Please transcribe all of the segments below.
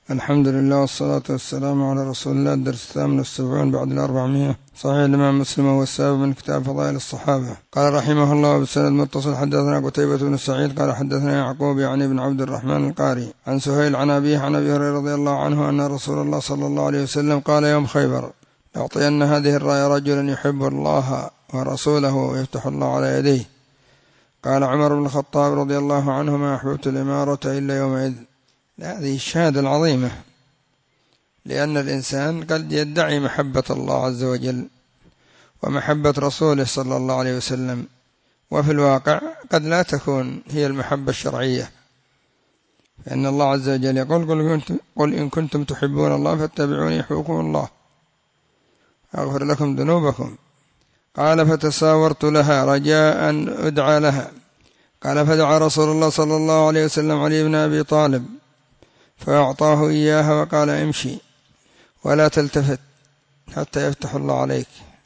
الحمد لله والصلاة والسلام على رسول الله. الدرس 78 بعد 400. صحيح الإمام مسلم هو السابع من كتاب فضائل الصحابة. قال رحمه الله بسند متصل حدثنا قتيبة بن سعيد قال حدثنا يعقوب يعني بن عبد الرحمن القاري عن سهيل عن أبيه عن أبي هريرة رضي الله عنه أن رسول الله صلى الله عليه وسلم قال يوم خيبر: لأعطين هذه الراية رجلا يحب الله ورسوله ويفتح الله على يديه. قال عمر بن الخطاب رضي الله عنه: ما أحببت الإمارة إلا يومئذ. هذه الشهادة العظيمة، لأن الإنسان قد يدعي محبة الله عز وجل ومحبة رسوله صلى الله عليه وسلم، وفي الواقع قد لا تكون هي المحبة الشرعية، فإن الله عز وجل يقول: قل إن كنتم تحبون الله فاتبعوني يحببكم الله أغفر لكم ذنوبكم. قال فتساورت لها رجاء أن أدعى لها. قال فدعا رسول الله صلى الله عليه وسلم علي بن أبي طالب فأعطاه إياها وقال: امشي ولا تلتفت حتى يفتح الله عليك،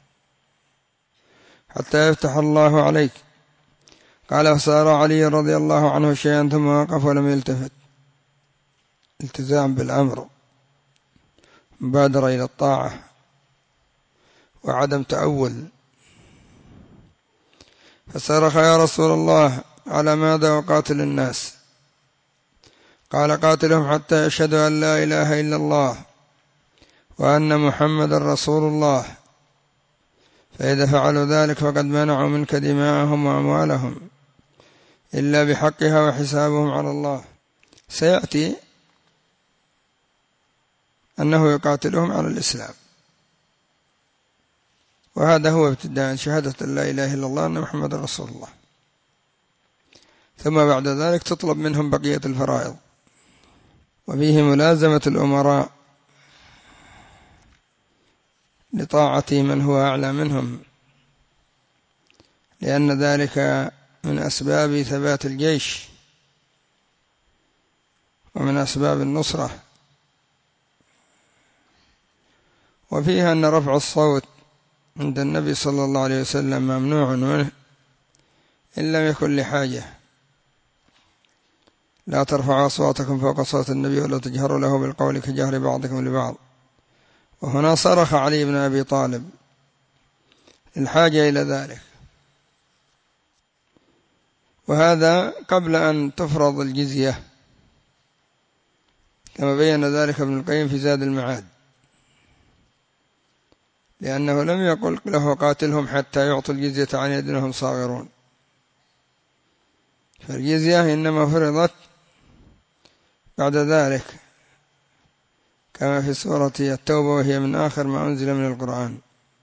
حتى يفتح الله عليك. قال فسار علي رضي الله عنه شيئا ثم وقف ولم يلتفت، التزام بالأمر، مبادرة إلى الطاعة وعدم تأول. فصرخ: يا رسول الله على ماذا أقاتل الناس؟ قال: قاتلهم حتى يشهدوا أن لا إله إلا الله وأن محمد رسول الله، فإذا فعلوا ذلك فقد منعوا منك دماءهم وأموالهم إلا بحقها وحسابهم على الله. سيأتي أنه يقاتلهم على الإسلام، وهذا هو ابتداء شهادة لا إله إلا الله أن محمد رسول الله، ثم بعد ذلك تطلب منهم بقية الفرائض. وفيه ملازمة الأمراء لطاعة من هو أعلى منهم، لأن ذلك من أسباب ثبات الجيش ومن أسباب النصرة. وفيها أن رفع الصوت عند النبي صلى الله عليه وسلم ممنوع منه إن لم يكن لحاجة: لا ترفعوا أصواتكم فوق صوت النبي ولا تجهروا له بالقول كجهر بعضكم لبعض. وهنا صرخ علي بن أبي طالب الحاجة إلى ذلك، وهذا قبل أن تفرض الجزية، كما بين ذلك ابن القيم في زاد المعاد، لأنه لم يقل له قاتلهم حتى يعطوا الجزية عن يد وهم صاغرون، فالجزية إنما فرضت بعد ذلك كما في سورة التوبة، وهي من آخر ما أنزل من القرآن.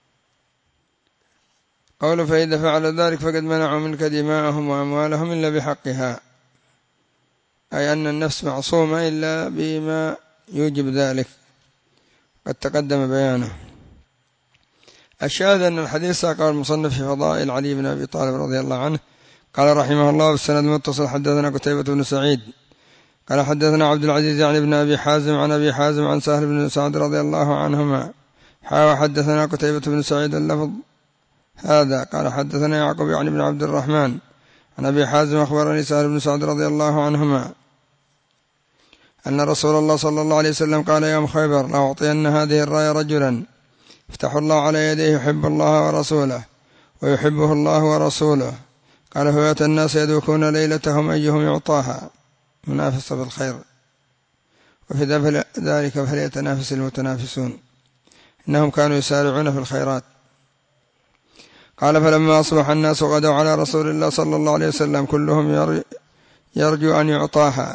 قوله: فإذا فعل ذلك فقد منعوا منك دماءهم وأموالهم إلا بحقها، أي أن النفس معصومة إلا بما يوجب ذلك، قد تقدم بيانه. الشاهد أن الحديث قال المصنف في فضائل علي بن أبي طالب رضي الله عنه. قال رحمه الله بالسند المتصل حدثنا قتيبة بن سعيد قال حدثنا عبد العزيز يعني بن أبي حازم عن أبي حازم عن سهل بن سعد رضي الله عنهما حدثنا قتيبة بن سعيد اللفظ هذا. قال حدثنا يعقوب يعني بن عبد الرحمن عن أبي حازم أخبرني سهل بن سعد رضي الله عنهما أن رسول الله صلى الله عليه وسلم قال يوم خيبر: لأعطين هذه الراية رجلا يفتح الله على يديه يحب الله ورسوله ويحبه الله ورسوله. قال: فبات الناس يدوكون ليلتهم أيهم يعطاها، منافسة بالخير، وفي ذلك فليتنافس المتنافسون، إنهم كانوا يسارعون في الخيرات. قال: فلما أصبح الناس غدوا على رسول الله صلى الله عليه وسلم كلهم يرجو أن يعطاها،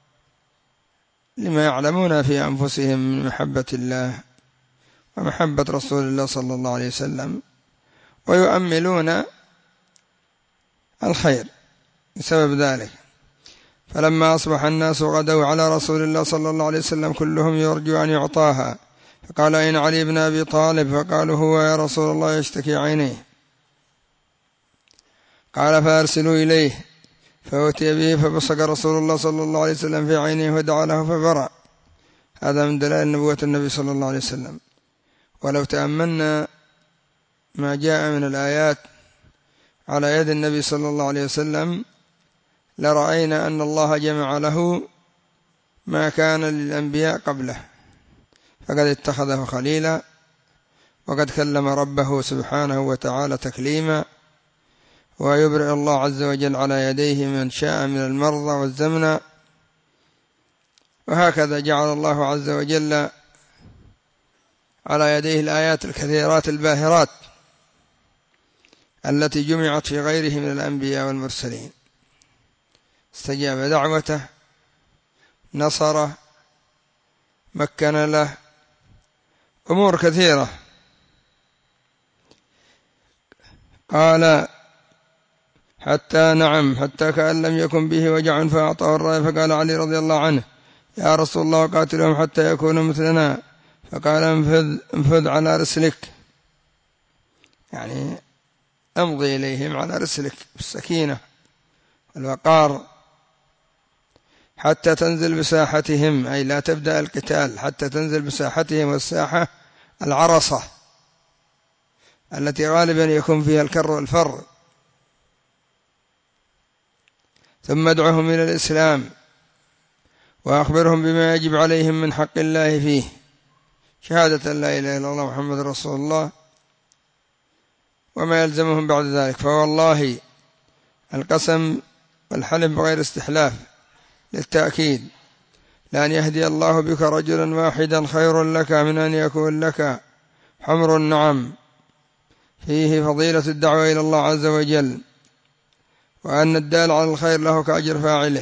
لما يعلمون في أنفسهم من محبة الله ومحبة رسول الله صلى الله عليه وسلم، ويؤملون الخير بسبب ذلك. فلما أصبح الناس غدوا على رسول الله صلى الله عليه وسلم كلهم يرجو أن يعطاها، فقال: أين علي بن أبي طالب؟ فقالوا: هو يا رسول الله يشتكي عينيه. قال: فأرسلوا إليه. فأتي به فبصق رسول الله صلى الله عليه وسلم في عينيه ودعا له فبرأ. هذا من دلائل نبوة النبي صلى الله عليه وسلم. ولو تأملنا ما جاء من الآيات على يد النبي صلى الله عليه وسلم لرأينا أن الله جمع له ما كان للأنبياء قبله، فقد اتخذه خليلا، وقد كلم ربه سبحانه وتعالى تكليما، ويبرئ الله عز وجل على يديه من شاء من المرضى والزمن. وهكذا جعل الله عز وجل على يديه الآيات الكثيرات الباهرات التي جمعت في غيره من الأنبياء والمرسلين. استجاب دعوته، نصره، مكن له أمور كثيرة. قال حتى كأن لم يكن به وجع فأعطاه الراية، فقال علي رضي الله عنه: يا رسول الله قاتلهم حتى يكونوا مثلنا. فقال: انفذ على رسلك، يعني امضي إليهم على رسلك بالسكينة والوقار حتى تنزل بساحتهم، أي لا تبدأ القتال حتى تنزل بساحتهم، والساحة العرصة التي غالبا يكون فيها الكر والفر. ثم ادعهم إلى الإسلام وأخبرهم بما يجب عليهم من حق الله فيه، شهادة لا إله إلا الله محمد رسول الله، وما يلزمهم بعد ذلك. فوالله القسم والحلف بغير استحلاف للتأكيد: لأن يهدي الله بك رجلا واحدا خير لك من أن يكون لك حمر النعم. فيه فضيلة الدعوة إلى الله عز وجل، وأن الدال على الخير له كأجر فاعله،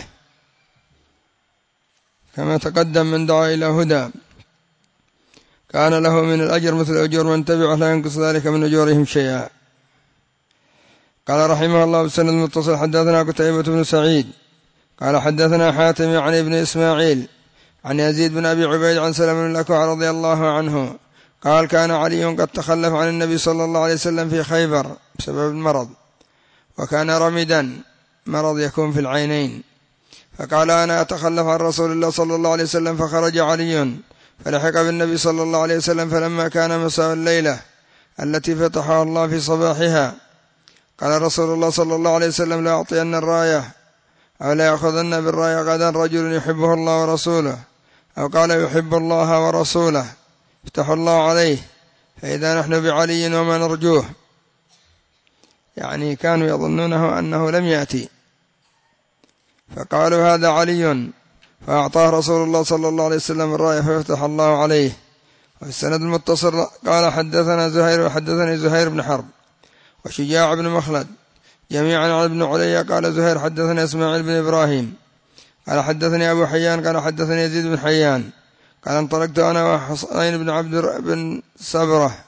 كما تقدم: من دعا إلى هدى كان له من الأجر مثل أجور من تبعه لا ينقص ذلك من أجورهم شيئا. قال رحمه الله بسند المتصل: حدثنا قتيبة بن سعيد قال حدثنا حاتم عن ابن إسماعيل عن يزيد بن أبي عبيد عن سلم بن الأكوع رضي الله عنه قال: كان علي قد تخلف عن النبي صلى الله عليه وسلم في خيبر بسبب المرض، وكان رمدا، مرض يكون في العينين، فقال: أنا أتخلف عن رسول الله صلى الله عليه وسلم. فخرج علي فلحق بالنبي صلى الله عليه وسلم، فلما كان مساء الليلة التي فتحها الله في صباحها قال رسول الله صلى الله عليه وسلم: لا أعطين الراية أو لا يأخذن بالراية غدا رجل يحبه الله ورسوله، أو قال: يحب الله ورسوله، افتح الله عليه، فإذا نحن بعلي وما نرجوه. يعني كانوا يظنونه أنه لم يأتي، فقالوا: هذا علي، فأعطاه رسول الله صلى الله عليه وسلم الراية فيفتح الله عليه. وفي السند المتصل قال: حدثنا زهير وحدثني زهير بن حرب وشجاع بن مخلد جميعا عن ابن علي. قال زهير: حدثني إسماعيل بن إبراهيم قال حدثني أبو حيان قال حدثني يزيد بن حيان قال: انطلقت أنا وحصين بن عبد بن سبرة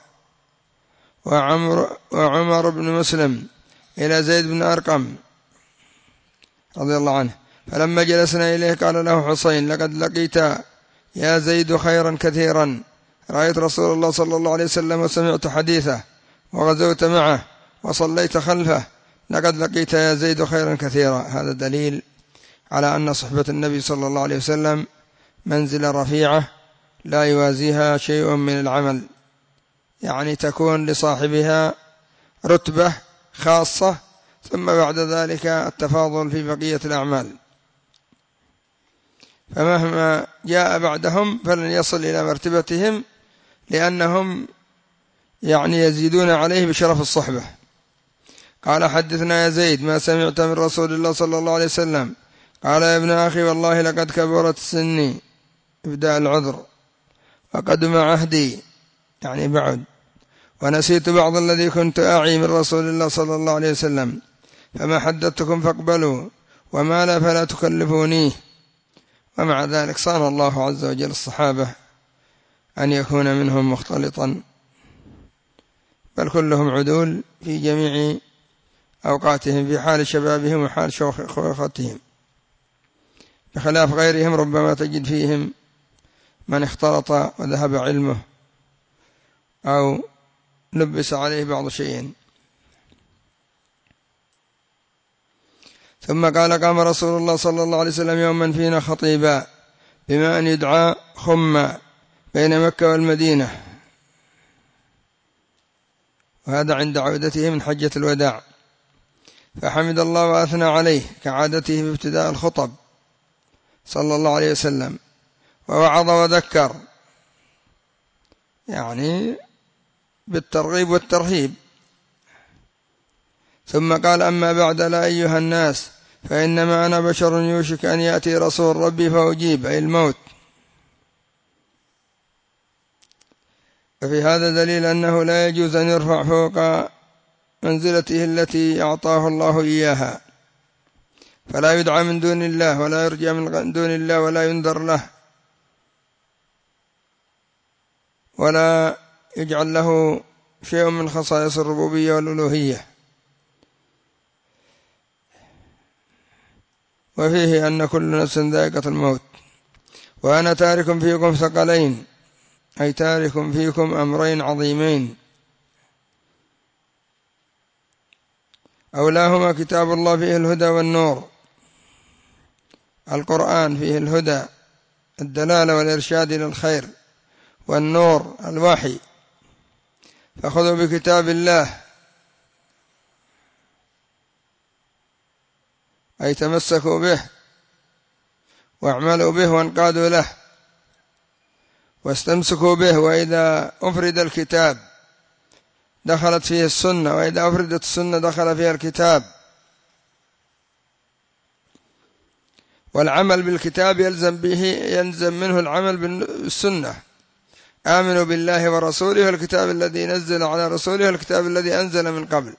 وعمر بن مسلم إلى زيد بن أرقم رضي الله عنه، فلما جلسنا إليه قال له حصين: لقد لقيت يا زيد خيرا كثيرا، رأيت رسول الله صلى الله عليه وسلم وسمعت حديثه وغزوت معه وصليت خلفه، لقد لقيت يا زيد خيرا كثيرا. هذا دليل على أن صحبة النبي صلى الله عليه وسلم منزلة رفيعة لا يوازيها شيء من العمل، يعني تكون لصاحبها رتبة خاصة، ثم بعد ذلك التفاضل في بقية الأعمال، فمهما جاء بعدهم فلن يصل إلى مرتبتهم، لأنهم يعني يزيدون عليه بشرف الصحبة. قال: حدثنا يا زيد ما سمعت من رسول الله صلى الله عليه وسلم. قال: يا ابن أخي والله لقد كبرت سني، ابدأ العذر، وقدم عهدي، يعني بعد، ونسيت بعض الذي كنت أعي من رسول الله صلى الله عليه وسلم، فما حدثتكم فاقبلوا، وما لا فلا تكلفونيه. ومع ذلك صان الله عز وجل الصحابة أن يكون منهم مختلطا، بل كلهم عدول في جميع أوقاتهم، في حال شبابهم وحال شيختهم، بخلاف غيرهم ربما تجد فيهم من اختلط وذهب علمه أو لبس عليه بعض شيء. ثم قال: قام رسول الله صلى الله عليه وسلم يوما فينا خطيبا بما أن يدعى خما بين مكة والمدينة، وهذا عند عودته من حجة الوداع، فحمد الله وأثنى عليه كعادته في ابتداء الخطب صلى الله عليه وسلم، ووعظ وذكر، يعني بالترغيب والترهيب. ثم قال: أما بعد، لا أيها الناس، فإنما أنا بشر يوشك أن يأتي رسول ربي فأجيب، أي الموت. ففي هذا دليل أنه لا يجوز أن يرفع فوق منزلته التي أعطاه الله إياها، فلا يدعى من دون الله ولا يرجى من دون الله ولا ينذر له ولا يجعل له شيء من خصائص الربوبية والألوهية. وفيه أن كل نفس ذائقة الموت. وأنا تارك فيكم ثقلين، أي تارك فيكم أمرين عظيمين، أولاهما كتاب الله فيه الهدى والنور. القرآن فيه الهدى، الدلالة والإرشاد إلى الخير، والنور الوحي. فخذوا بكتاب الله، أي تمسكوا به واعملوا به وانقادوا له واستمسكوا به. وإذا أفرد الكتاب دخلت فيه السنة، وإذا أفردت السنة دخل فيها الكتاب. والعمل بالكتاب يلزم منه العمل بالسنة. آمنوا بالله ورسوله والكتاب الذي نزل على رسوله والكتاب الذي أنزل من قبل.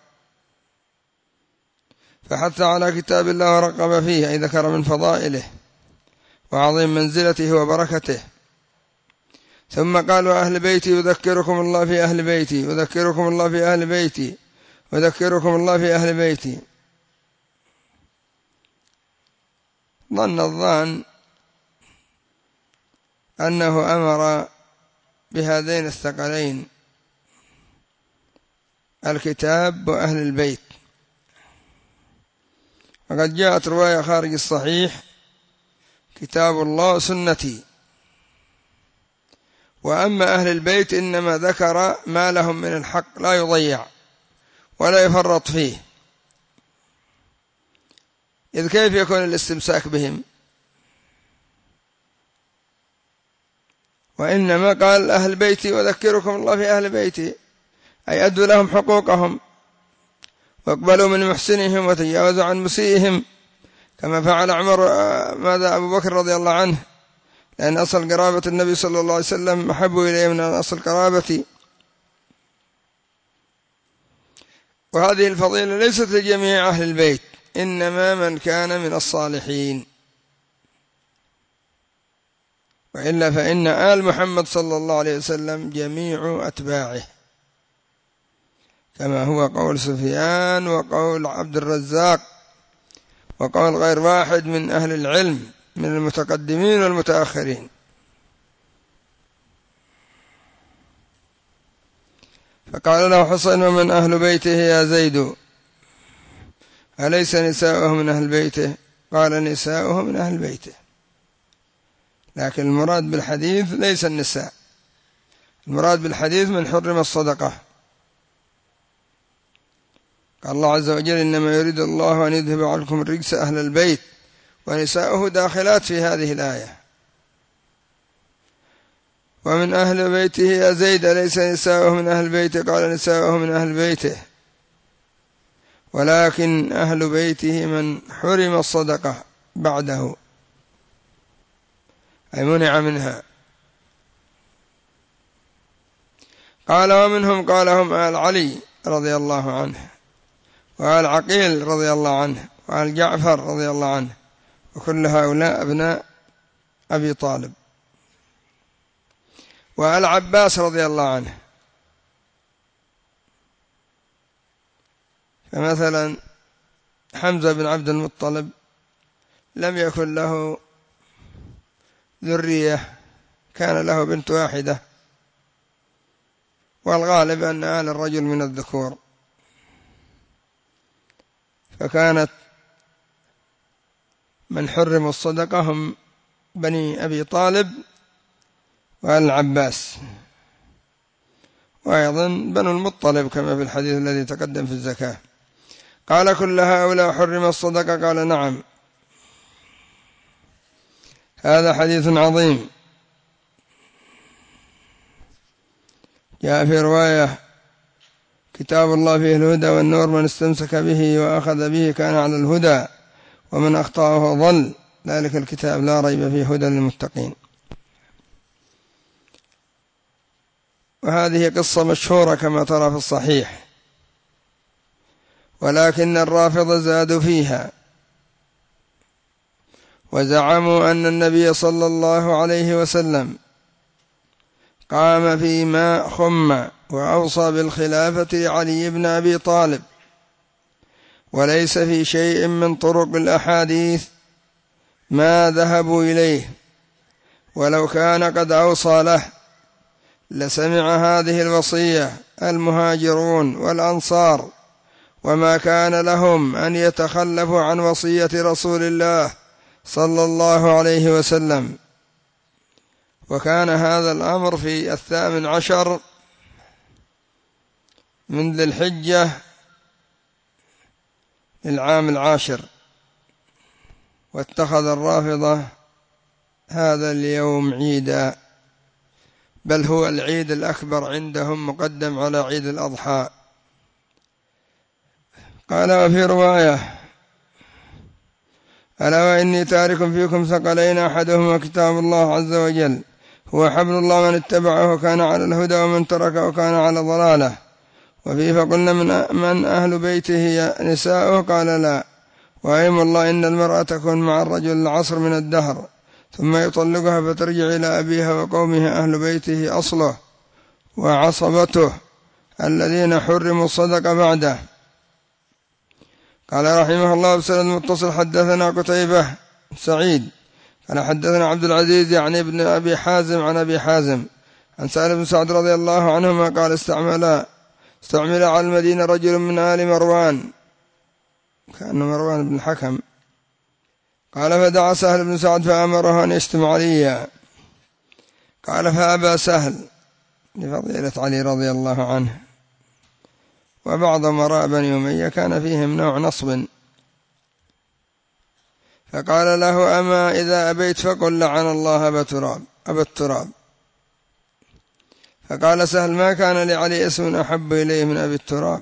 فحث على كتاب الله ورغب فيه، أي ذكر من فضائله وعظيم منزلته وبركته. ثم قال: وأهل بيتي يذكركم الله في أهل بيتي، يذكركم الله في أهل بيتي، يذكركم الله في أهل بيتي. ظن الظان أنه أمر بهذين الثقلين، الكتاب وأهل البيت. وقد جاءت رواية خارج الصحيح: كتاب الله سنتي. وأما أهل البيت إنما ذكر ما لهم من الحق لا يضيع ولا يفرط فيه، إذ كيف يكون الاستمساك بهم؟ وإنما قال أهل بيتي وذكركم الله في أهل بيتي، أي أدوا لهم حقوقهم واقبلوا من محسنهم وتجاوزوا عن مسيئهم، كما فعل عمر ماذا أبو بكر رضي الله عنه، لأن أصل قرابة النبي صلى الله عليه وسلم أحب إليه من أصل قرابتي. وهذه الفضيلة ليست لجميع أهل البيت، إنما من كان من الصالحين، وإلا فإن آل محمد صلى الله عليه وسلم جميع أتباعه، كما هو قول سفيان وقول عبد الرزاق وقول غير واحد من أهل العلم من المتقدمين والمتأخرين. فقال له حسين: ومن أهل بيته يا زيد؟ أليس نساؤه من أهل بيته؟ قال: نساؤه من أهل بيته. لكن المراد بالحديث ليس النساء، المراد بالحديث من حرم الصدقة. قال الله عز وجل: إنما يريد الله أن يذهب عنكم الرجس أهل البيت، ونساؤه داخلات في هذه الآية. ومن أهل بيته يا زيد أليس نساؤه من أهل بيته؟ قال: نساؤه من أهل بيته، ولكن أهل بيته من حرم الصدقة بعده، أي منع منها. قال: ومنهم قال هم آل علي رضي الله عنه، وآل عقيل رضي الله عنه، وآل جعفر رضي الله عنه، وكل هؤلاء أبناء أبي طالب، وآل عباس رضي الله عنه. فمثلا حمزة بن عبد المطلب لم يكن له ذرية، كان له بنت واحدة، والغالب أن آل الرجل من الذكور، فكانت من حرم الصدقة هم بني أبي طالب وآل العباس، وأيضا بنو المطلب كما في الحديث الذي تقدم في الزكاة. قال: كل هؤلاء حرم الصدقة؟ قال: نعم. هذا حديث عظيم جاء في رواية: كتاب الله فيه الهدى والنور، من استمسك به وأخذ به كان على الهدى، ومن أخطأه ضل، ذلك الكتاب لا ريب فيه هدى للمتقين. وهذه قصة مشهورة كما ترى في الصحيح، ولكن الرافضة زادوا فيها وزعموا أن النبي صلى الله عليه وسلم قام فيما خم وأوصى بالخلافة لعلي بن أبي طالب، وليس في شيء من طرق الأحاديث ما ذهبوا إليه، ولو كان قد أوصى له لسمع هذه الوصية المهاجرون والأنصار، وما كان لهم أن يتخلفوا عن وصية رسول الله صلى الله عليه وسلم. وكان هذا الأمر في 18 من ذي الحجة العام 10، واتخذ الرافضة هذا اليوم عيدا، بل هو العيد الأكبر عندهم مقدم على عيد الأضحى. قال: وفي رواية: ألا وإني تارك فيكم ثقلين، أحدهما كتاب الله عز وجل هو حبل الله، من اتبعه كان على الهدى، ومن تركه كان على ضلاله. وفيه: فقلنا من أهل بيته نساؤه؟ قال: لا. وأيم الله إن المرأة تكون مع الرجل العصر من الدهر، ثم يطلقها فترجع إلى أبيها وقومه، أهل بيته أصله وعصبته الذين حرموا الصدق بعده. قال رحمه الله: بسند متصل حدثنا قتيبة سعيد قال حدثنا عبد العزيز يعني ابن أبي حازم عن أبي حازم عن سهل بن سعد رضي الله عنهما قال: استعمل على المدينة رجل من آل مروان، كان مروان بن الحكم، قال: فدعا سهل بن سعد فأمره أن يشتم عليا، قال: فأبى سهل لفضيلة علي رضي الله عنه. وبعض مراء بني أمية كان فيهم نوع نصب، فقال له: أما إذا أبيت فقل لعن الله أبا التراب. فقال سهل: ما كان لعلي اسم أحب إليه من أبي التراب،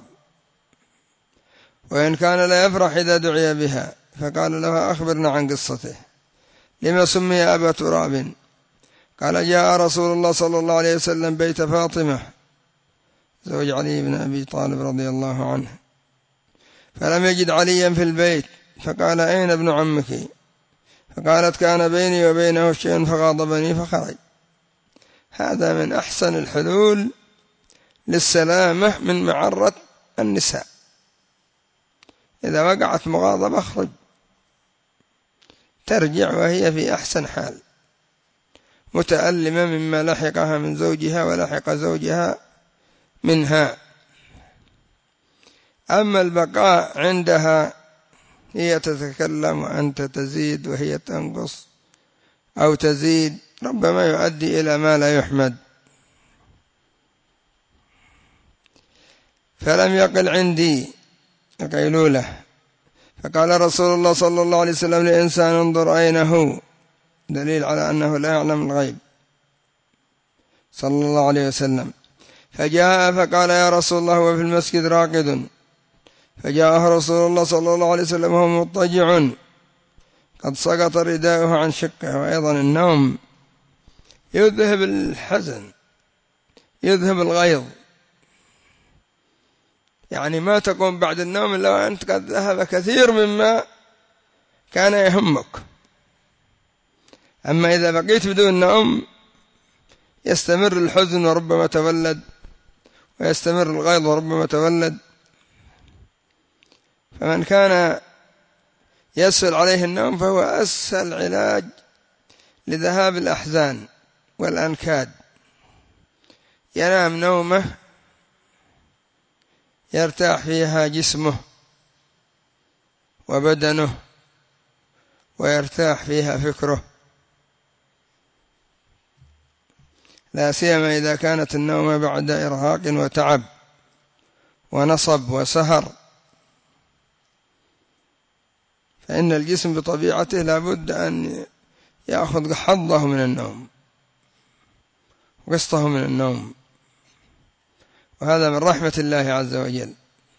وإن كان لا يفرح إذا دعي بها. فقال له: أخبرنا عن قصته، لما سمي أبا تراب؟ قال: جاء رسول الله صلى الله عليه وسلم بيت فاطمة زوج علي بن أبي طالب رضي الله عنه، فلم يجد عليا في البيت، فقال: أين ابن عمك؟ فقالت: كان بيني وبينه شيء فغاضبني فخرج. هذا من أحسن الحلول للسلامة من معرة النساء، إذا وقعت مغاضبة اخرج، ترجع وهي في أحسن حال، متألمة مما لحقها من زوجها ولحق زوجها منها. أما البقاء عندها، هي تتكلم وأنت تزيد وهي تنقص أو تزيد، ربما يؤدي إلى ما لا يحمد. فلم يقل عندي القيلولة. فقال رسول الله صلى الله عليه وسلم لإنسان: انظر أين هو، دليل على أنه لا يعلم الغيب صلى الله عليه وسلم. فجاء فقال: يا رسول الله، هو في المسجد راقد. فجاءه رسول الله صلى الله عليه وسلم وهو مضطجع قد سقط رداؤه عن شقه. وأيضا النوم يذهب الحزن، يذهب الغيظ، يعني ما تقوم بعد النوم إلا وأنت قد ذهب كثير مما كان يهمك. أما إذا بقيت بدون نوم يستمر الحزن وربما تولد، ويستمر الغيظ وربما تولد. فمن كان يسهل عليه النوم فهو أسهل علاج لذهاب الأحزان والأنكاد. ينام نومه يرتاح فيها جسمه وبدنه، ويرتاح فيها فكره، لا سيما إذا كانت النوم بعد إرهاق وتعب ونصب وسهر، فإن الجسم بطبيعته لا بد أن يأخذ حظه من النوم وقسطه من النوم. وهذا من رحمة الله عز وجل،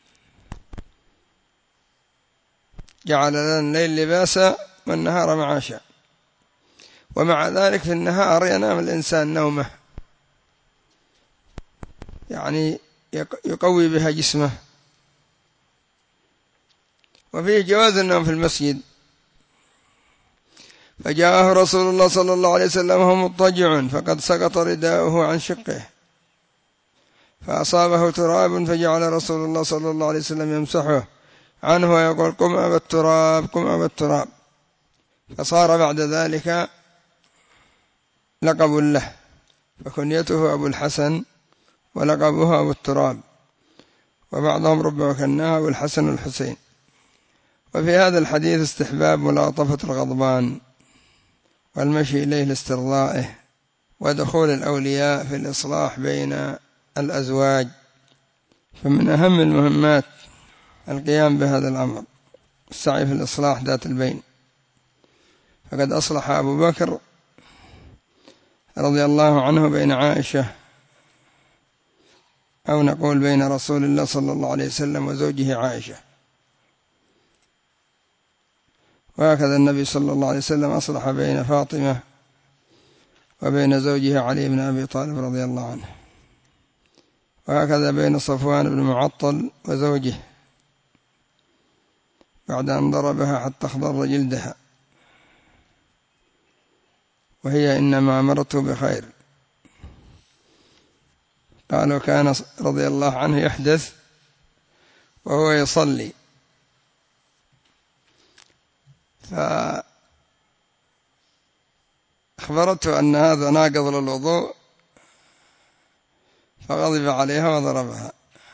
جعل لنا الليل لباسا والنهار معاشا، ومع ذلك في النهار ينام الإنسان نومه، يعني يقوي بها جسمه. وفيه جواز النوم في المسجد، فجاءه رسول الله صلى الله عليه وسلم وهو مضطجع فقد سقط رداؤه عن شقه فأصابه تراب، فجعل رسول الله صلى الله عليه وسلم يمسحه عنه ويقول قم أبا التراب، قم أبا التراب. فصار بعد ذلك لقب له، فكنيته أبو الحسن ولقبه أبو التراب، وبعضهم ربما كناه أبو الحسن والحسين. وفي هذا الحديث استحباب ملاطفة الغضبان والمشي إليه لاسترضائه، ودخول الأولياء في الإصلاح بين الأزواج، فمن أهم المهمات القيام بهذا الأمر، السعي في الإصلاح ذات البين. فقد أصلح أبو بكر رضي الله عنه بين عائشة، أو نقول بين رسول الله صلى الله عليه وسلم وزوجه عائشة، وهكذا النبي صلى الله عليه وسلم أصلح بين فاطمة وبين زوجها علي بن أبي طالب رضي الله عنه، وهكذا بين صفوان بن معطل وزوجه بعد أن ضربها حتى اخضر جلدها، وهي إنما أمرته بخير. قالوا كان رضي الله عنه يحدث وهو يصلي، فأخبرته أن هذا ناقض للوضوء، فغضب عليها وضربها،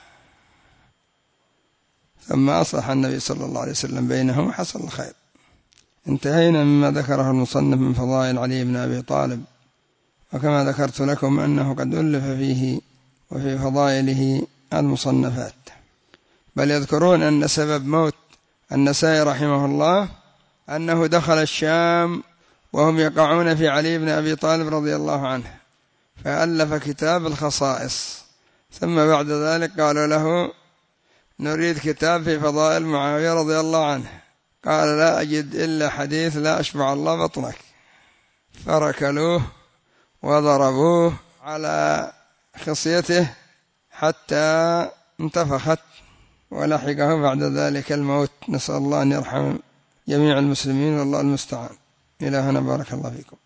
ثم أصلح النبي صلى الله عليه وسلم بينهم وحصل الخير. انتهينا مما ذكره المصنف من فضائل علي بن أبي طالب، وكما ذكرت لكم أنه قد ألف فيه وفي فضائله المصنفات، بل يذكرون أن سبب موت النسائي رحمه الله أنه دخل الشام وهم يقعون في علي بن أبي طالب رضي الله عنه، فألف كتاب الخصائص، ثم بعد ذلك قالوا له نريد كتاب في فضائل معاوية رضي الله عنه، قال لا أجد إلا حديث لا أشبع الله بطنك، فركلوه وضربوه على خصيته حتى انتفخت ولحقه بعد ذلك الموت. نسأل الله أن يرحم جميع المسلمين والله المستعان. إلى هنا بارك الله فيكم.